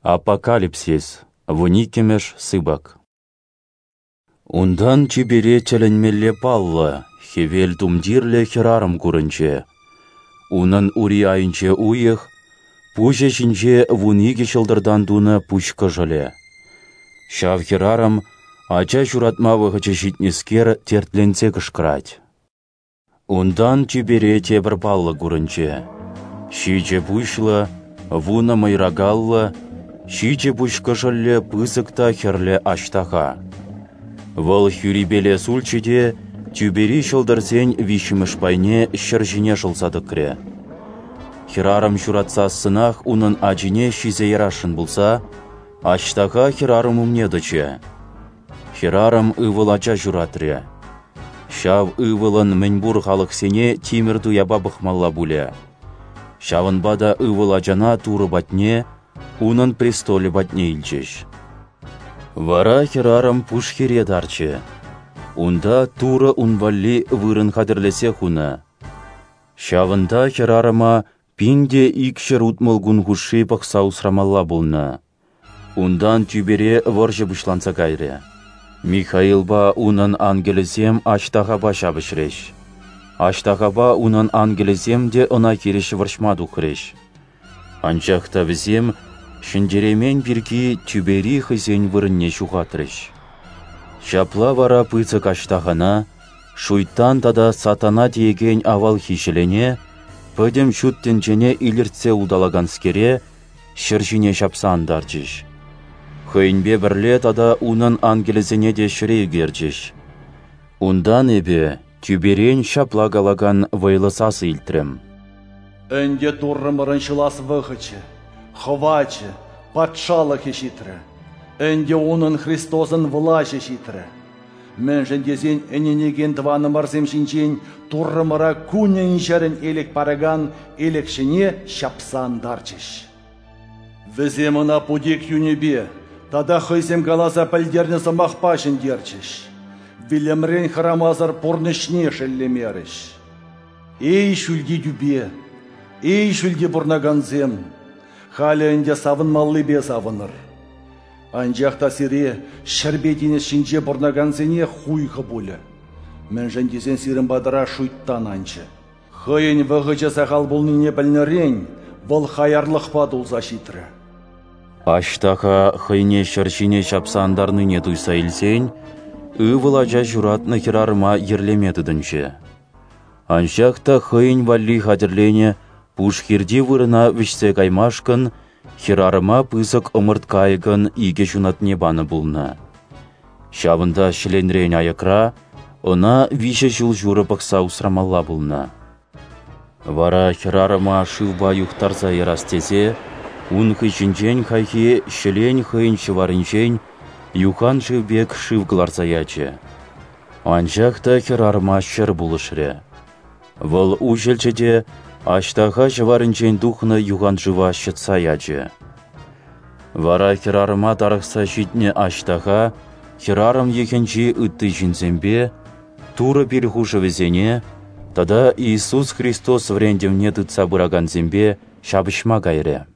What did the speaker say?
Апокалипсис. Вуникемеш сыбак. Ундан чибере чәлінмелле паллы, хевел тумдирле херарым курынче. Унын ури айынче уйых, пуже жинче вуниге шылдырдан дуны пучка жыле. Шав херарым ача журатмавығы житнескер тертленсе кышкырать. Ундан чибере тебір паллы курынче. Шиче пушлы, вуна майрагаллы, шиче пучка жылле пысыкта херле аштаха. Вăл хюрибеле сульчеде тюбери шылдырсен вишіміш пайне шыржине жылсадыкре. Херарым журатса сынах унын ажине шизе ярашын булса, аштаха херарым умнедыче. Херарым ывыл ача журатре. Шав ывылын мінбур халықсене тимірду яба бұхмалла буле. Шавынбада ывыл ачана туры батне, унын престоле батне илчеш. Вара херарым пуш хере дарчы. Унда туры унвалли вырын хадырлесе хуна. Шавында херарыма пинде икшер утмылгун хуши пақса усрамалла булна. Ундан тюбере варжы бұшланса кайре. Михаилба унын ангелізем аштаға шабышреш. Аштағаба унын ангелізем де она кереш варшмаду хреш. Анчақта візем шындеремен бірге тюбери хызен вырынне шуғатрыш. Шапла вара пыцық аштағана, шуйттан тада сатана деген авал хишелене, пөдем шуттенчене иліртсе удалаган скере, шыржине шапсан дарчыш. Хыйнбе бірле тада унын ангелізене де шірей герчіш. Ундан ебе тюберен шапла галаган вайлысасы илтрем. Өнде туррымырын шылас вғычы. Хвачы, патшалық ешитрі. Өнде оның Христосын влашы ешитрі. Мен жендезен әненеген дваны марзем жинчен туррымыра күнен жерін елек параган елекшіне шапсан дарчыш. Віземіна пудек юнебе, тада хызем галаза пәлдерні замақпашын дерчіш. Вилемрен храмазар порнышне шеллемеріш. Эй шүлге дүбе, эй шүлге бұрнаганзем, халі өнде савынмаллы бе савыныр. Анжақта сире шәрбетіне шинже бұрнаганзене хуйғы бұлі. Мен жендесен сирін бадыра шуйттан анчы. Хыйын вғычы сақал бұлныне білнірен, бұл хайарлық падулза шитрі. Аштаға хыйне шыршине шапсандарныне туйса илсен, ывылажа журатны херарыма ерлемедідінші. Аншақта хыйын валли хадерлене пушхирди вырына вішсе каймашкын, херарыма пысық ымырт кайгын иге жунатне баны булна. Шабында шіленрен айықра, она више жыл журы бақса усрамалла булна. Вара херарыма шывба юхтарса ерастезе, ун хыйшінчен хайхи шілен хыйын шыварынчен, юхан шывбек шывгларса яче. Анжақта херарыма шыр булышре. Вăл ужелчеде аштаға жыварынчен духны юхан жыва шытса яче. Вара херарыма тарықса житне аштаға, херарым ехенчи ытты жинзембе, туры перхушы везене, тада Иисус Христос врендемне тытса бұраган зембе шабышма кайре.